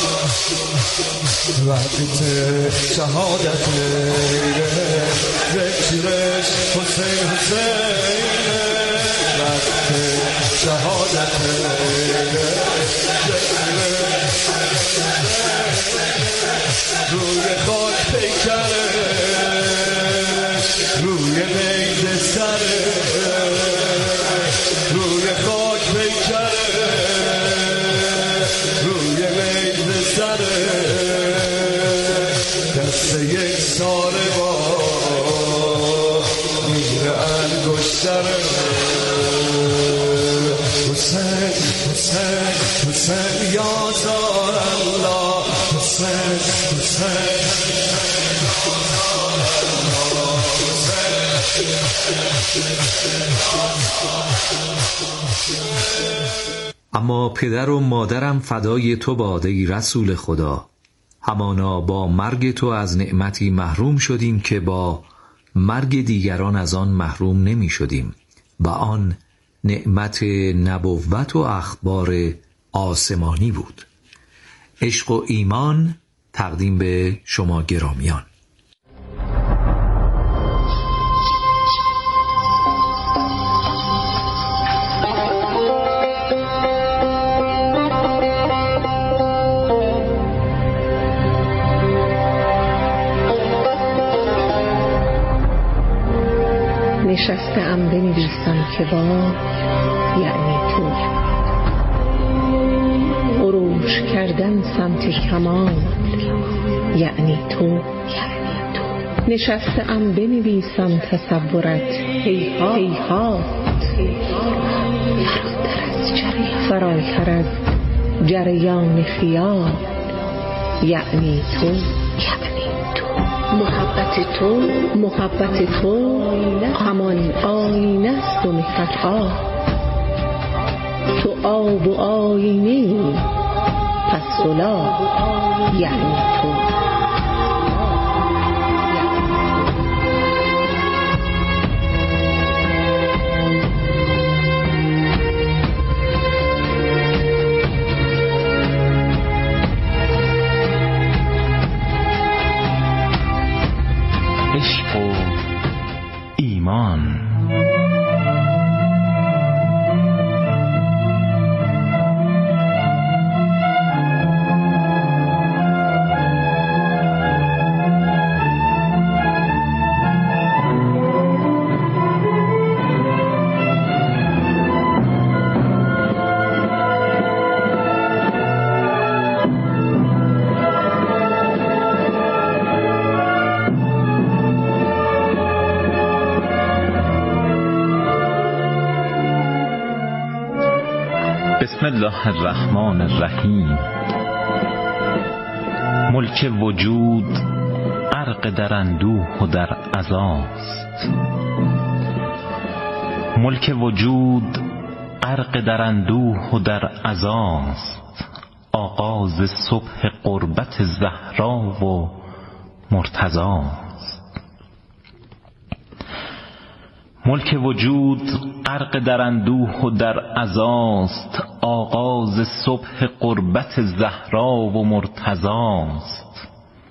وقت شهادت ذکرش حسین حسین وقت شهادت روی خاک پیکرش روی میل سرش روی خاک پیکرش روی میل سرش دست یک ساره با میر انگشترش حسین حسین حسین یازار الله حسین حسین اما پدر و مادرم فدای تو باد ای رسول خدا. همانا با مرگ تو از نعمتی محروم شدیم که با مرگ دیگران از آن محروم نمی شدیم و آن نعمت نبوت و اخبار آسمانی بود. عشق و ایمان تقدیم به شما گرامیان. نشستم بنویسم که با یعنی تو عروج کردن سمت کمال یعنی تو نشستم بنویسم تصورت هیهات فراتر از جریان خیال یعنی تو محبت تو همان آینه است و مهرت آب تو آب و آینه پس صلا یعنی تو عشق و ایمان. بسم الله الرحمن الرحیم. ملک وجود غرق در اندوه و در عزاست. ملک وجود غرق در اندوه و در عزاست. آغاز صبح قربت زهرا و مرتضاست. ملک وجود غرق در اندوه و در عزاست. آغاز صبح قربت زهرا و مرتضاست.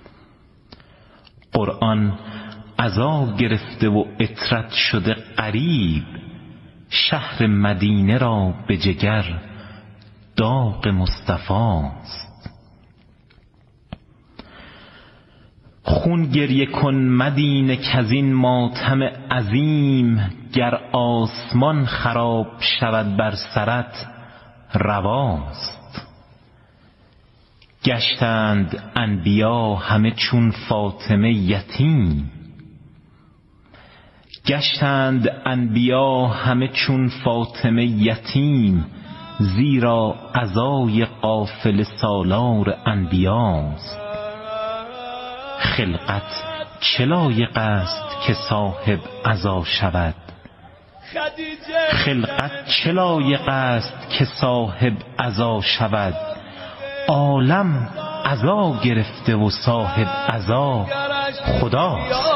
قرآن عزا گرفته و عطرت شده غریب. شهر مدینه را به جگر داغ مصطفاست. خون گریه کن مدینه کزین ماتم عظیم. گر آسمان خراب شود بر سرت رواست. گشتند انبیا همه چون فاطمه یتیم. گشتند انبیا همه چون فاطمه یتیم. زیرا عزای قافله سالار انبیاست. خلقت چه لایق است که صاحب عزا شود. خلقت چه لایق است که صاحب عزا شود. عالم عزا گرفته و صاحب عزا خداست.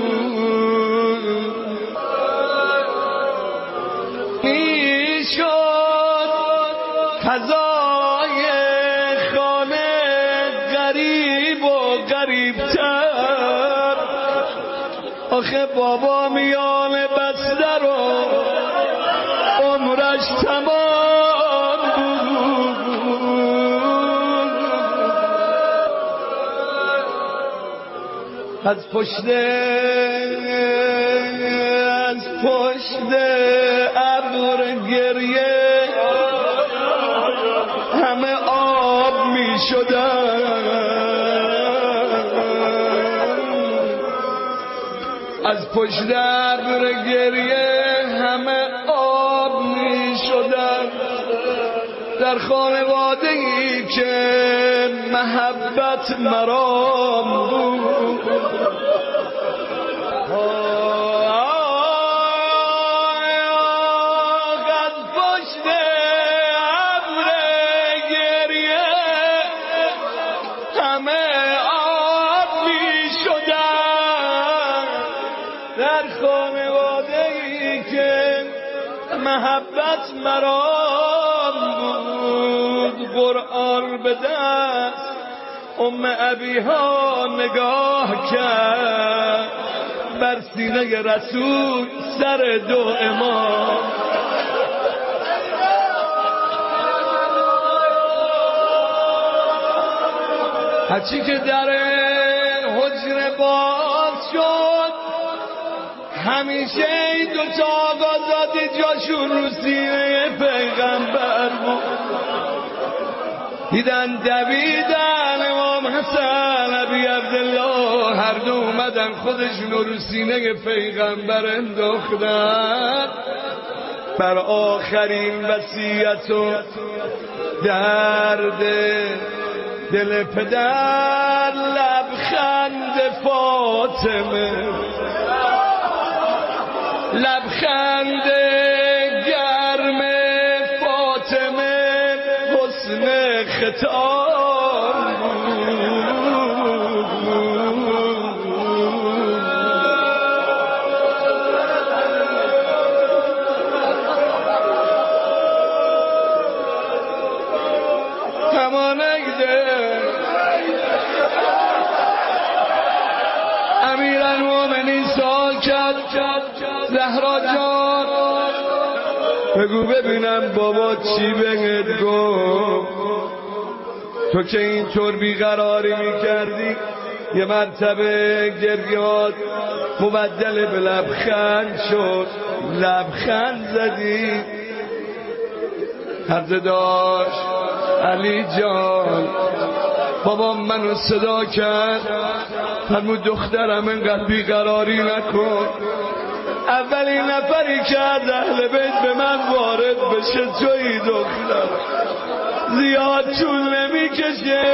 میشو فضای خانه غریب و غریبتر. آخه بابا میان بسته رو عمرش تمام بود. از پشت ابر گریه همه آب می شدن. از پشت ابر گریه همه آب می شدن. در خانواده‌ای که محبت مرام بود، محبت مرام بود. قرآن به دست ابیها نگاه کرد، بر سینه رسول سر دو امام. هرچی که در حجره باز شد، همیشه این دو تا آقازاده جاشون رو سینه پیغمبر بود. دیدن دویدن امام حسن ابی عبدالله هر دو اومدن خودشون رو سینه پیغمبر انداختن. بر آخرین وصیت و درد دل پدر لبخند فاطمه، لبخند گرم فاطمه حسن ختام همانگده امیرالمومنین سوال کرد، زهرا جان بگو ببینم بابا چی بهت گفت؟ تو که اینطور بیقراری میکردی یه مرتبه گریات مبدل به لبخند شد، لبخند زدی. عرض داشت علی جان بابا منو صدا کرد، فرمود دخترم انقدر بیقراری نکن. اولین نفری که از اهل بیت به من وارد بشه تویی دختر، زیاد طول نمیکشه.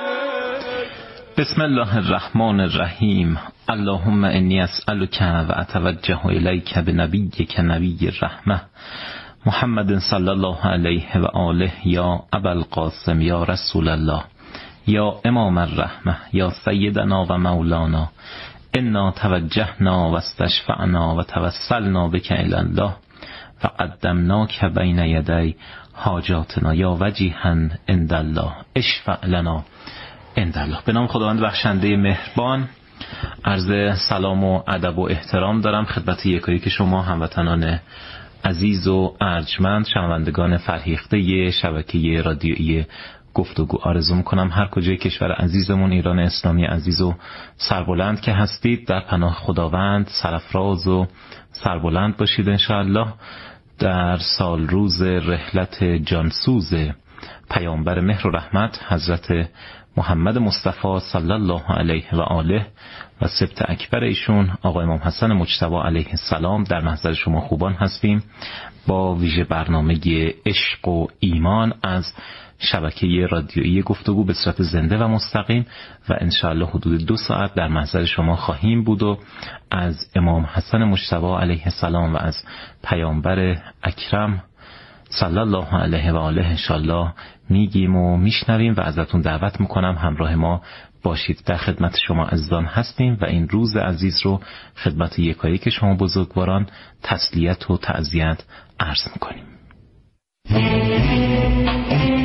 بسم الله الرحمن الرحیم. اللهم انی اسألک و اتوجه الیک بنبیک نبی الرحمه محمد صلی الله علیه و آله یا ابوالقاسم یا رسول الله یا امام الرحمه یا سیدنا و مولانا انا توجهنا و استشفعنا و توسلنا بک الی الله فقدمناک بین یدی حاجاتنا یا وجیها عند الله اشفع لنا عند الله. به نام خداوند بخشنده مهربان. عرض سلام و ادب و احترام دارم خدمت یکایی که شما هموطنان عزیز و ارجمند، شنوندگان فرهیخته شبکه رادیویی گفتگو. آرزو میکنم هر کجای کشور عزیزمون ایران اسلامی عزیز و سربلند که هستید در پناه خداوند سرفراز و سربلند باشید انشاءالله. در سال روز رحلت جانسوز پیامبر مهر و رحمت حضرت محمد مصطفی صلی الله علیه و آله و سبط اکبر ایشون آقا امام حسن مجتبی علیه السلام در محضر شما خوبان هستیم با ویژه برنامه عشق و ایمان از شبکه رادیویی گفتگو به صورت زنده و مستقیم و انشاءالله حدود 2 ساعت در محضر شما خواهیم بود و از امام حسن مجتبی علیه السلام و از پیامبر اکرم صلی الله علیه و آله انشاءالله میگیم و میشنویم و ازتون دعوت میکنم همراه ما باشید. در خدمت شما عزیزان هستیم و این روز عزیز رو خدمت یکایی که شما بزرگواران تسلیت و تعزیت عرض میکنیم.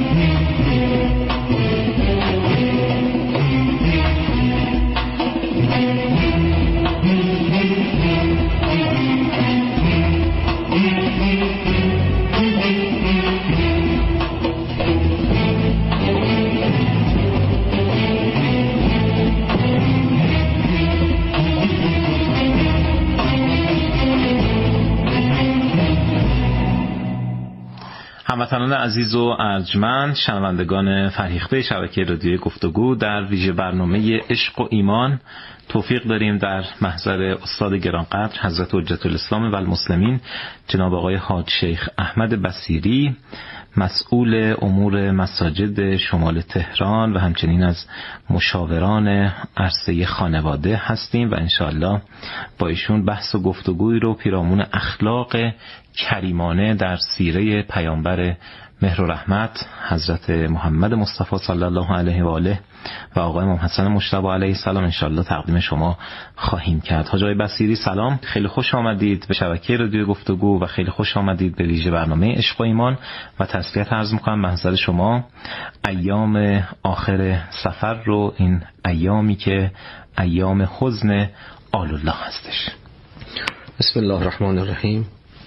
هموطنان عزیز و ارجمند، شنوندگان فرهیخته شبکه رادیوی گفتگو، در ویژه برنامه عشق و ایمان توفیق داریم در محضر استاد گرانقدر حضرت حجت الاسلام و المسلمین جناب آقای حاج شیخ احمد بصیری، مسئول امور مساجد شمال تهران و همچنین از مشاوران عرصه خانواده هستیم و انشاءالله با ایشون بحث و گفتگوی رو پیرامون اخلاق کریمانه در سیره پیامبر مهر و رحمت حضرت محمد مصطفی صلی الله علیه و آله و آقای امام حسن مجتبی علیه السلام انشاءالله تقدیم شما خواهیم کرد. حاج آقای بصیری سلام، خیلی خوش آمدید به شبکه رادیو گفتگو و خیلی خوش آمدید به ویژه برنامه عشق و ایمان و تسلیت عرض می‌کنم محضر شما ایام آخر سفر رو، این ایامی که ایام حزن آل الله هستش. بسم الله الرحمن الرحیم.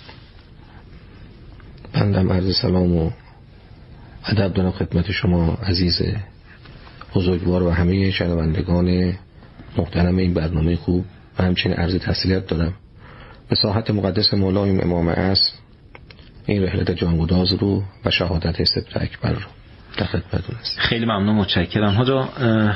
بندم عرض سلام و ادب دارم خدمت شما عزیز بزرگوار و همه شنوندگان محترم این برنامه خوب و همچنین عرض تسلیت دارم به ساحت مقدس مولایم امام عصر این رحلت جانگداز رو و شهادت سبت اکبر رو در خدمتتون هستم. خیلی ممنون، متشکرم. حاجا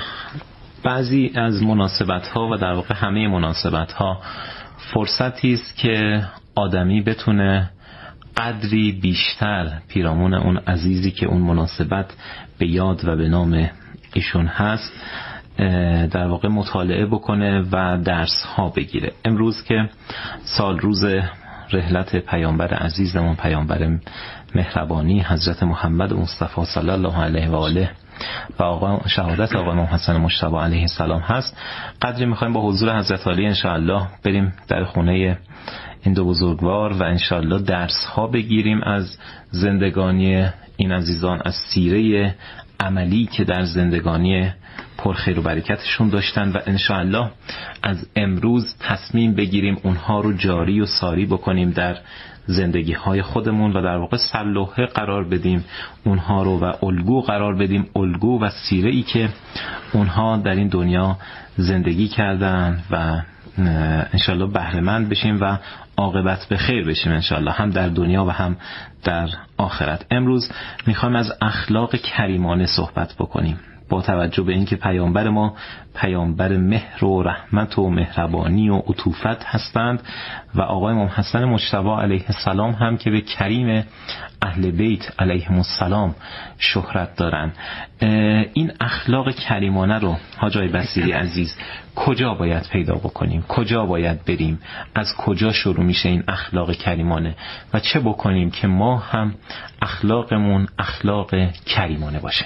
بعضی از مناسبت ها و در واقع همه مناسبت ها فرصتی است که آدمی بتونه قدری بیشتر پیرامون اون عزیزی که اون مناسبت به یاد و به نام ایشون هست در واقع مطالعه بکنه و درس ها بگیره. امروز که سال روز رحلت پیامبر عزیزمون، پیامبر مهربانی حضرت محمد مصطفی صلی الله علیه و آله و آقا شهادت آقای امام حسن مجتبی علیه السلام هست، قدری میخوایم با حضور حضرت علی انشاءالله بریم در خونه این دو بزرگوار و انشاءالله درس ها بگیریم از زندگانی این عزیزان، از سیره عملی که در زندگانی پرخیر و برکتشون داشتن و انشاءالله از امروز تصمیم بگیریم اونها رو جاری و ساری بکنیم در زندگی های خودمون و در واقع سلوحه قرار بدیم اونها رو و الگو قرار بدیم، الگو و سیره ای که اونها در این دنیا زندگی کردن و انشاءالله بهره‌مند بشیم و عاقبت به خیر بشیم انشاءالله، هم در دنیا و هم در آخرت. امروز میخوایم از اخلاق کریمانه صحبت بکنیم با توجه به اینکه پیامبر ما پیامبر مهر و رحمت و مهربانی و عطوفت هستند و آقای امام حسن مجتبی علیه السلام هم که به کریم اهل بیت علیهم السلام شهرت دارن. این اخلاق کریمانه رو حاج آقای بصیری عزیز کجا باید پیدا بکنیم؟ کجا باید بریم؟ از کجا شروع میشه این اخلاق کریمانه و چه بکنیم که ما هم اخلاقمون اخلاق کریمانه باشه؟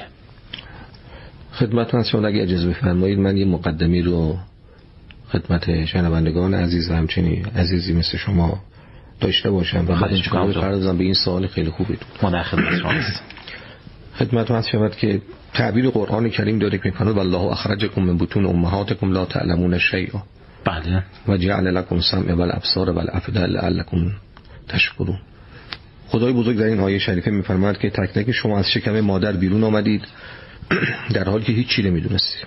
خدمتتون هستم. اگه اجازه بفرمایید من یه مقدمی رو خدمت شنوندگان عزیز و همچنین عزیزی مثل شما داشته باشم و بعد انشاءالله بپردازم به این سوال خیلی خوبی. ما در خدمت شما هستیم. خدمتتون هستم که تعبیر قرآن کریم داره که میگه والله اخرجکم من بطون امهاتکم لا تعلمون شیئا. بله. و جعل لكم السمع والابصار والافئده لعلکم تشکرون. خدای بزرگ در این آیه شریفه میفرماید که تک تک شما از شکم مادر بیرون آمدید در حالی که هیچ چی نمیدونستید.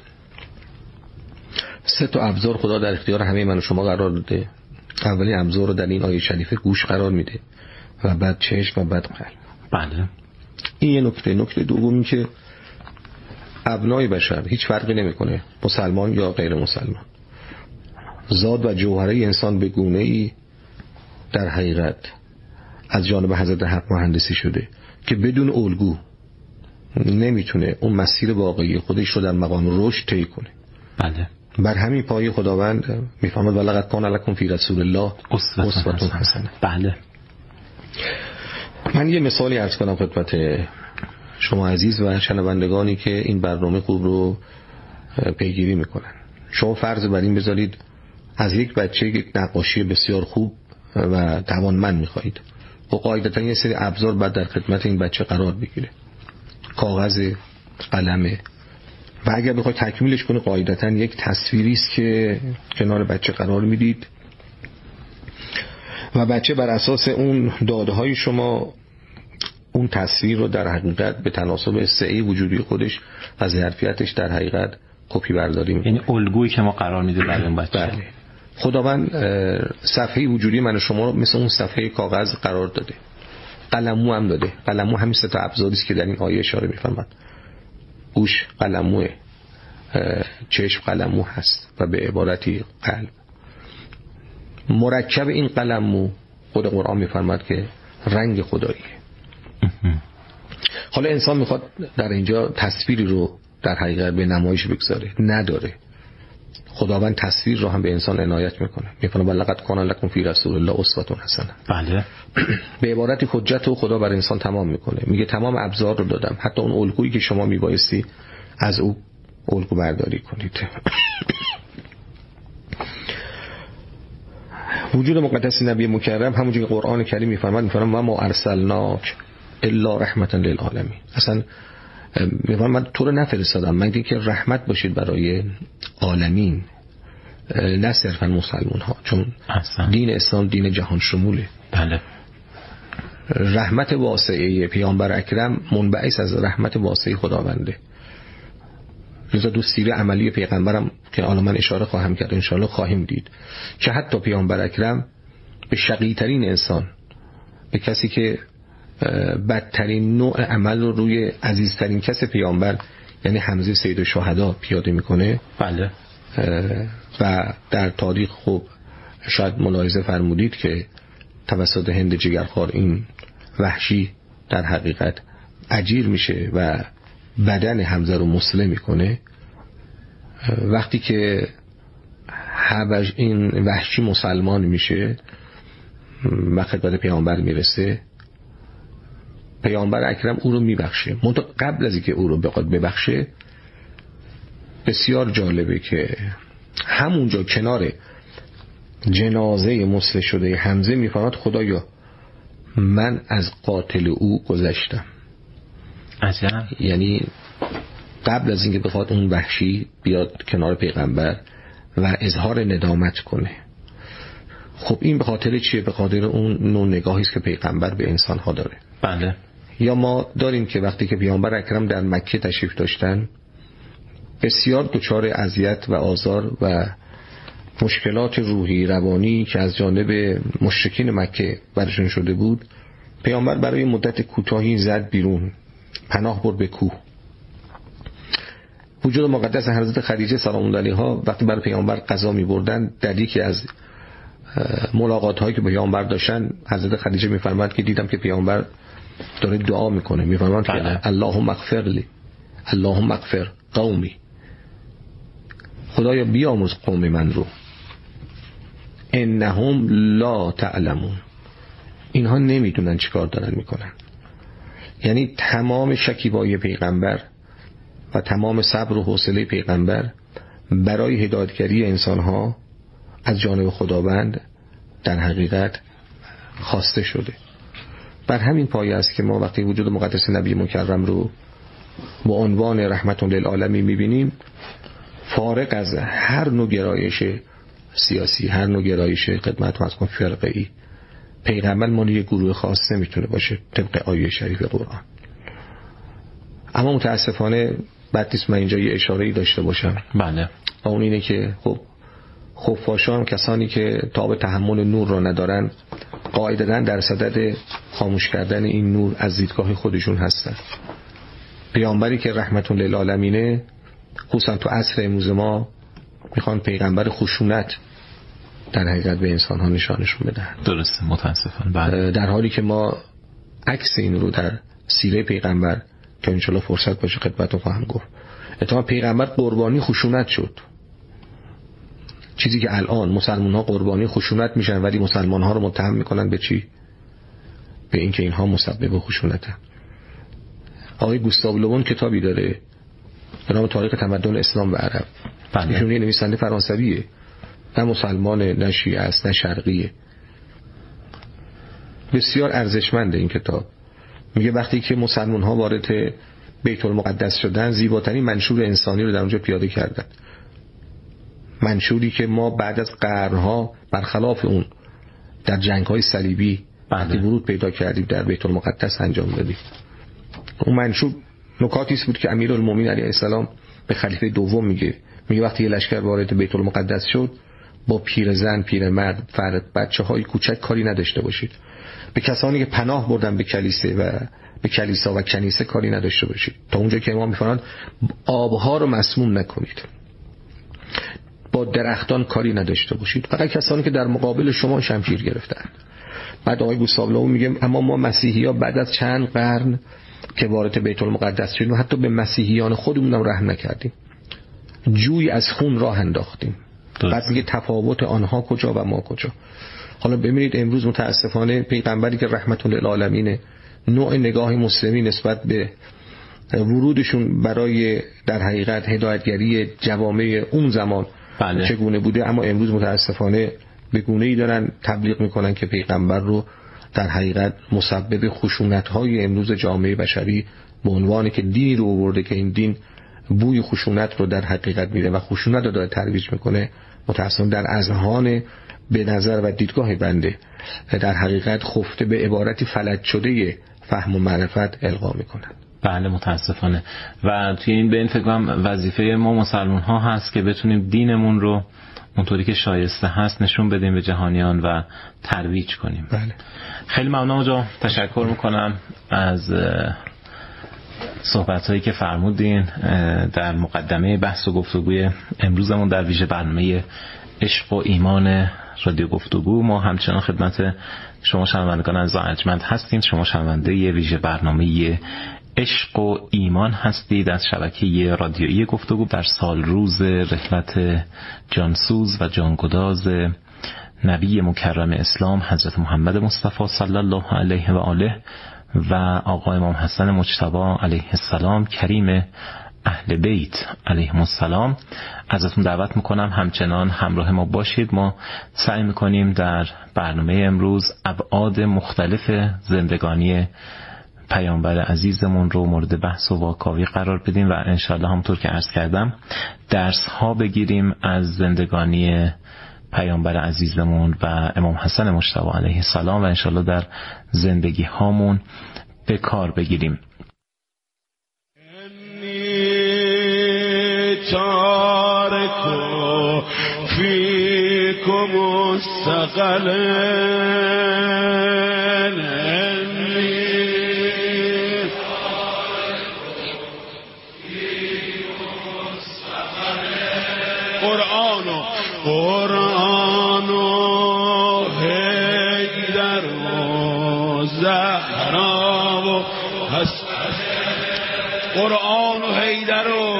سه تا ابزار خدا در اختیار همه من و شما قرار داده. اولین ابزار رو در این آیه شریفه گوش قرار میده و بعد چشم و بعد قلب. بله. این یه نکته. نکته دومی که ابنای بشر هیچ فرقی نمیکنه مسلمان یا غیر مسلمان، ذات و جوهره انسان به گونه‌ای در حقیقت از جانب حضرت حق مهندسی شده که بدون الگو نمیتونه اون مسیر واقعی خودش رو در مقام رشد طی کنه. بله. بر همین پایه خداوند میفرماد ولقد کان لکم فی رسول الله اسوة حسنه. بله. من یه مثالی عرض کنم خدمت شما عزیز و شنوندگانی که این برنامه خوب رو پیگیری میکنن. شما فرض بر این بذارید از یک بچه یک نقاشی بسیار خوب و توانمند میخواهید. و قاعدتا یه سری ابزار بعد در خدمت این بچه قرار بگیره، کاغذ، قلمه، و اگر بخواید تکمیلش کنید قاعدتا یک تصویری است که کنار بچه قرار میدید و بچه بر اساس اون داده‌های شما اون تصویر رو در حقیقت به تناسب سعی وجودی خودش و ظرفیتش در حقیقت کپی برداری میکنه. یعنی الگویی که ما قرار میده برای اون بچه. بله. خداوند صفحه وجودی من و شما رو مثل اون صفحه کاغذ قرار داده. قلمو هم داده. قلمو همین سه تا ابزاری است که در این آیه اشاره می‌فرماد. گوش قلموه، چشم قلمو هست و به عبارتی قلب. مرکب این قلمو خود قرآن می‌فرماد که رنگ خداییه. حالا انسان میخواد در اینجا تصویری رو در حقیقت به نمایش بگذاره، نداره. خداوند تصویر رو هم به انسان عنایت میکنه، میفرماید لقد کان لکم فی رسول الله اسوة حسنه. بله. به عبارتی حجت رو خدا بر انسان تمام میکنه، میگه تمام ابزار رو دادم، حتی اون الگویی که شما میبایستی از او الگو برداری کنید. وجود مقدس نبی مکرم همونجوری که قرآن کریم میفرماد و ما ارسلناک الا رحمتا للعالمین. اصلا میگم من تو رو نفرستادم مگر که رحمت باشید برای عالمین، نه صرفا مسلمان ها، چون دین اسلام دین جهان شموله. بله. رحمت واسعه پیامبر اکرم منبعث از رحمت واسعه خداونده. لذا دو سیره عملی پیغمبرم که حالا من اشاره خواهم کرد، انشاءالله خواهیم دید که حتی پیامبر اکرم به شقی ترین انسان، به کسی که بدترین نوع عمل رو روی عزیزترین کس پیامبر یعنی حمزه سید الشهدا پیاده میکنه. بله. و در تاریخ خب شاید ملاحظه فرمودید که توسط هند جگرخوار این وحشی در حقیقت اجیر میشه و بدن حمزه رو مسلم میکنه. وقتی که این وحشی مسلمان میشه و خدمت پیامبر میرسه، پیامبر اکرم او رو میبخشه. قبل از اینکه او رو بخواد ببخشه، بسیار جالبه که همونجا کنار جنازه مسلح شده حمزه میفرماد خدایا من از قاتل او گذشتم. عجب. یعنی قبل از اینکه بخواد اون وحشی بیاد کنار پیغمبر و اظهار ندامت کنه. خب این به خاطر چیه؟ به خاطر اون نوع نگاهی است که پیغمبر به انسان ها داره. بله. یا ما داریم که وقتی که پیامبر اکرم در مکه تشریف داشتن، بسیار دچار اذیت و آزار و مشکلات روحی روانی که از جانب مشرکین مکه برشون شده بود، پیامبر برای مدت کوتاهی زد بیرون، پناه برد به کوه. وجود مقدس حضرت خدیجه سلام الله علیها وقتی برای پیامبر غذا می‌بردن، در یکی از ملاقات هایی که با پیامبر داشتن، حضرت خدیجه می‌فرماد که دیدم که پیامبر داره دعا میکنه، میفرماد که اللهم اغفر لی، اللهم اغفر قومی، خدایا بیامرز قوم من رو، انهم لا تعلمون، اینها نمیدونن چیکار دارن میکنن. یعنی تمام شکیبایی پیغمبر و تمام صبر و حوصله پیغمبر برای هدایتگری انسانها از جانب خداوند در حقیقت خواسته شده. بر همین پایه است که ما وقتی وجود مقدس نبی مکرم رو با عنوان رحمت للعالمین میبینیم، فارغ از هر نوع گرایش سیاسی، هر نوع گرایش خدمت از کن فرقه‌ای، پیغمبر مال یک گروه خاص نمیتونه باشه طبق آیه شریف قرآن. اما متاسفانه بعد نیست من اینجا یه اشاره‌ای داشته باشم. بله. و اون اینه که خب خفاشان، کسانی که تاب تحمل نور را ندارن، قاعدتاً در صدد خاموش کردن این نور از دیدگاه خودشون هستن. پیامبری که رحمت للعالمینه، خصوصا تو عصر امروز ما، میخوان پیغمبر خشونت در حقیقت به انسان ها نشانشون بدن. درسته، متاسفانه. بله. در حالی که ما عکس این رو در سیره پیغمبر که انشالله فرصت باشه خدمتتون خواهم گفت، اتفاقا پیغمبر قربانی خشونت شد. چیزی که الان مسلمان ها قربانی خشونت میشن ولی مسلمان ها رو متهم میکنن به چی؟ به اینکه اینها مسبب خشونتن. آقای گوستاو لوون کتابی داره به نام تاریخ تمدن اسلام و عرب. ایشون یه نویسنده فرانسویه، نه مسلمان، نه شیعه است، نه شرقیه. بسیار ارزشمنده این کتاب. میگه وقتی که مسلمان ها وارد بیت المقدس شدن، زیباترین منشور انسانی رو در اونجا پیاده کردن. منشوری که ما بعد از قرنها برخلاف اون در جنگ‌های صلیبی وقتی ورود پیدا کردیم در بیت المقدس انجام دادیم. اون منشور نکاتی بود که امیرالمومنین علیه السلام به خلیفه دوم میگه وقتی یه لشکر وارد بیت المقدس شد، با پیرزن، پیرمرد، فرد، بچه‌های کوچک کاری نداشته باشید. به کسانی که پناه بردن به کلیسه و به کلیسا و کنیسه کاری نداشته باشید. تا اونجا که امام میفرمایند آبها رو مسموم نکنید، با درختان کاری نداشته باشید، فقط کسانی که در مقابل شما شمشیر گرفتن. بعد آقای گوسابلو میگه اما ما مسیحی‌ها بعد از چند قرن که وارد بیت المقدس شدیم حتی به مسیحیان خودمون هم رحم نکردیم، جوی از خون راه انداختیم. بعد میگه تفاوت آنها کجا و ما کجا. حالا ببینید امروز متاسفانه پیغمبری که رحمت للعالمین، نوع نگاه مسلمی نسبت به ورودشون برای در حقیقت هدایتگری جوامع اون زمان چگونه بوده، اما امروز متاسفانه به گونه‌ای دارن تبلیغ میکنن که پیغمبر رو در حقیقت مسبب خشونت‌های امروز جامعه بشری به عنوانی که دینی رو آورده که این دین بوی خشونت رو در حقیقت میده و خشونت رو داره ترویج میکنه، متأسفانه در اذهان به نظر و دیدگاه بنده در حقیقت خفته به عبارتی فلج شده فهم و معرفت القا میکنن. بله متاسفانه. و توی این به این فکر کنم وظیفه ما مسلمان ها هست که بتونیم دینمون رو اونطوری که شایسته هست نشون بدیم به جهانیان و ترویج کنیم. بله. خیلی ممنون آقا، تشکر میکنم از صحبت‌هایی که فرمودین در مقدمه بحث و گفتگوی امروزمون در ویژه برنامه عشق و ایمان رادیو گفتگو. ما همچنان خدمت شما شنوندگان عزیز و ارجمند هستیم. شما شنونده ویژه برنامه عشق و ایمان هستید از شبکه رادیویی گفتگو در سال روز رحلت جانسوز و جانگداز نبی مکرم اسلام حضرت محمد مصطفی صلی الله علیه و آله و آقا امام حسن مجتبی علیه السلام کریم اهل بیت علیهم السلام. ازتون دعوت میکنم همچنان همراه ما باشید. ما سعی میکنیم در برنامه امروز ابعاد مختلف زندگانی پیامبر عزیزمون رو مورد بحث و واکاوی قرار بدیم و انشالله همونطور که عرض کردم درس ها بگیریم از زندگانی پیامبر عزیزمون و امام حسن مجتبی علیه السلام و انشالله در زندگی هامون به کار بگیریم. تاركو فيكم الثقلين قرآن حیدر و زهرا و قرآن و حیدر و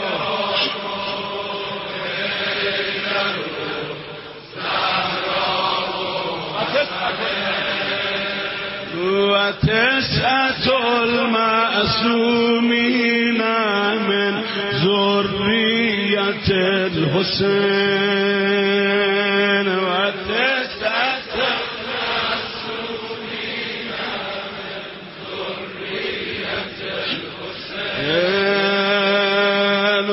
و تسعة المعصومین من ذریة الحسین و تسعة المعصومین من ذریة الحسین.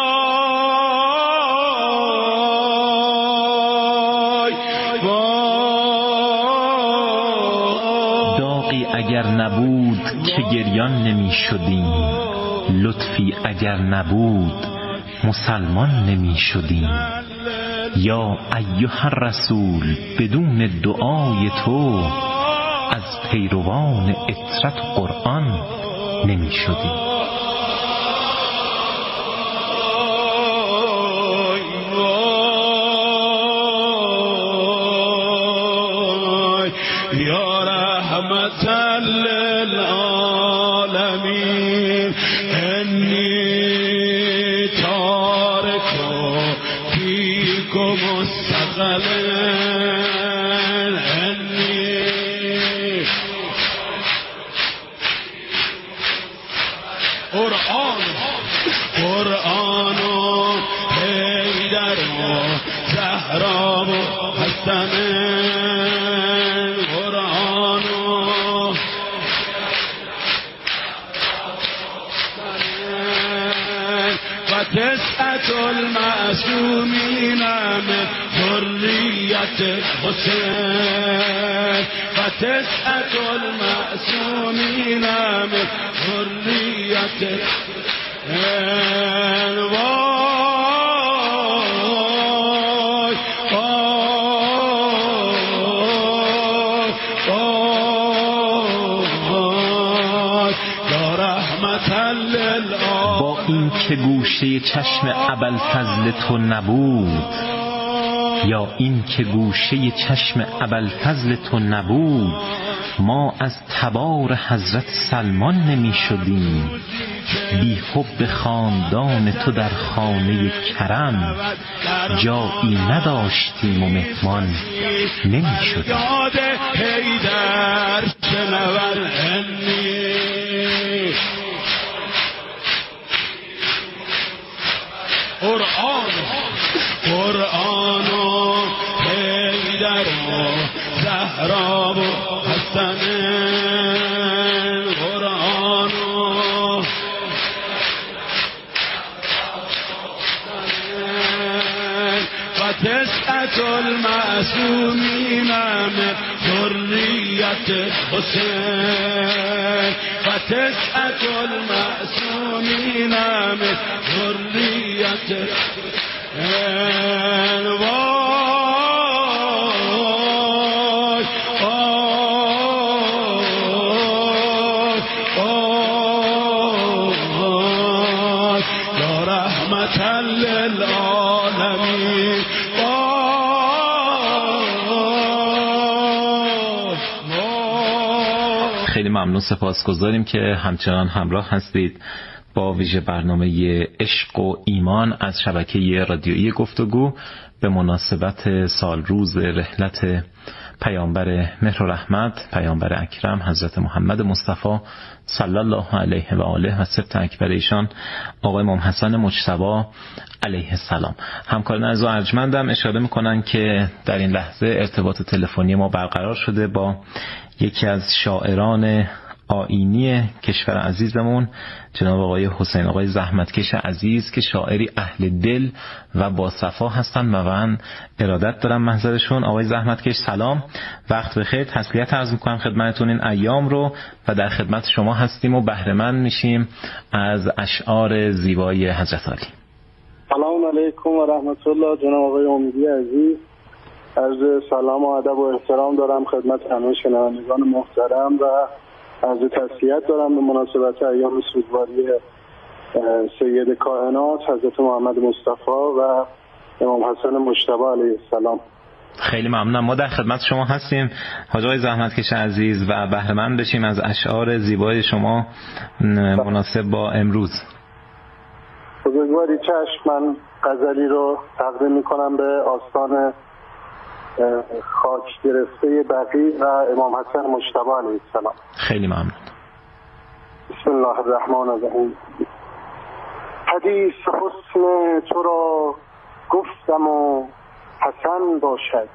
داغی اگر نبود که گریان نمی شدیم، لطفی اگر نبود مسلمان نمی شدیم. یا ایها الرسول بدون دعای تو از پیروان اطرت قرآن نمی شدیم. یا رحمت للعالمین انی تارک فیکم الثقلین انی قرآن و حیدر و زهرا و حسن تسعة المعصومين من ذرية الحسين فتسعة المعصومين من ذرية الحسين. با این که گوشه چشم ابوالفضل تو نبود، یا این که گوشه چشم ابوالفضل تو نبود، ما از تبار حضرت سلمان نمی شدیم. بی حب خاندان تو در خانه کرم، جایی نداشتیم و مهمان نمی شدیم. قرآن و حیدر و زهرا و حسن، قرآن و و تسعة المعصومین من ذریت حسین، و تسعة المعصومین من ذریت خیلی ممنون، سپاسگزاریم که همچنان همراه هستید با ویژه برنامه عشق و ایمان از شبکه رادیویی گفتگو به مناسبت سالروز رحلت پیامبر مهر و رحمت، پیامبر اکرم حضرت محمد مصطفی صلی الله علیه و آله و سبط اکبر ایشان آقای امام حسن مجتبی علیه السلام. همکاران عزیز و ارجمندم اشاره میکنن که در این لحظه ارتباط تلفنی ما برقرار شده با یکی از شاعران آیینی کشور عزیزمون، جناب آقای حسین آقای زحمتکش عزیز که شاعری اهل دل و با صفا هستن و من ارادت دارم محضرشون. آقای زحمتکش سلام، وقت بخیر، تسلیت عرض میکنم خدمتتون این ایام رو و در خدمت شما هستیم و بهره مند میشیم از اشعار زیبای حضرت علی. سلام علیکم و رحمت الله. جناب آقای امیدی عزیز، عرض سلام و ادب و احترام دارم خدمت همه شنوندگان محترم و عرض تسلیت دارم به مناسبت ایام سوگواری سید کائنات حضرت محمد مصطفی و امام حسن مجتبی علیه السلام. خیلی ممنونم، ما در خدمت شما هستیم حاج آقای زحمتکش عزیز و بهره مند بشیم از اشعار زیبای شما مناسب با امروز. بزرگواری چشم، من غزلی رو تقدیم میکنم به آستان خاک گرفته بقی و امام حسن مجتبی علیه السلام. خیلی ممنون. بسم الله الرحمن الرحیم. حدیث حسن تو را گفتم و حسن باشد،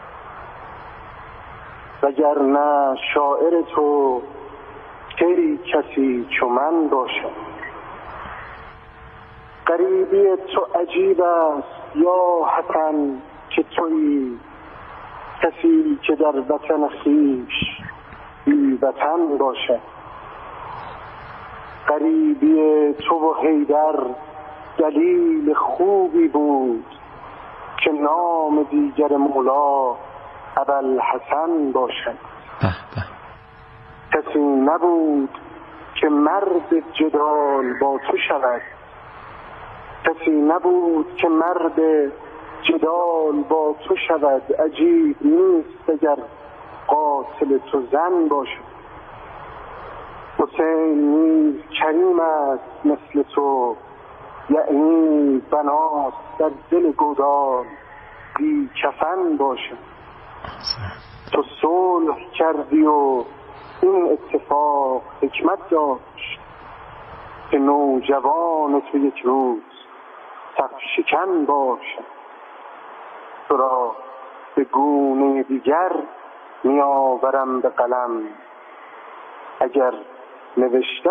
وگرنه شاعر تو کی کسی چو من باشد. غریبی تو عجیب است یا حسن که تویی کسی که در وطن خویش بی وطن باشد. غریبی تو و حیدر دلیل خوبی بود که نام دیگر مولا ابوالحسن باشد. کسی نبود که مرد جدال با تو شود، کسی نبود که مرد جدال با تو شود. عجیب نیست اگر قاتل تو زن باشد. حسین نیز کریم است مثل تو، یعنی بنات در دل گودال بی کفن باشد. تو صلح کردی و این اتفاق حکمت داشت که نوجوان تو یک روز صف شکن باشد. تو را به گونه دیگر می آورم به قلم، اگر نوشته